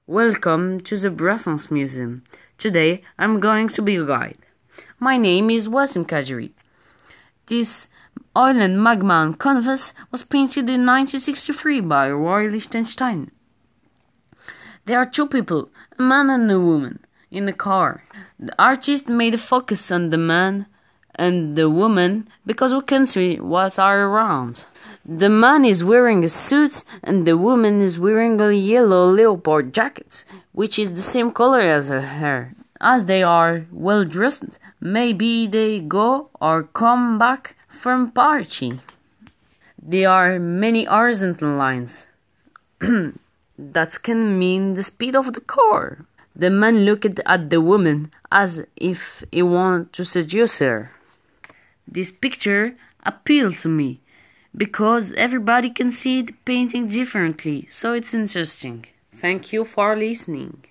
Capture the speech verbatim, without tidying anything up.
Welcome to the Brassens Museum. Today I'm going to be a guide. My name is Wasim Kajri. This oil and magma on canvas was painted in nineteen sixty-three by Roy Lichtenstein. There are two people, a man and a woman, in a car. The artist made a focus on the man and the woman because we can see what are around. The man is wearing a suit and the woman is wearing a yellow leopard jacket, which is the same color as her hair. As they are well dressed, maybe they go or come back from party. There are many horizontal lines. That can mean the speed of the car. The man looked at the woman as if he wanted to seduce her. This picture appealed to me because everybody can see the painting differently, so it's interesting. Thank you for listening.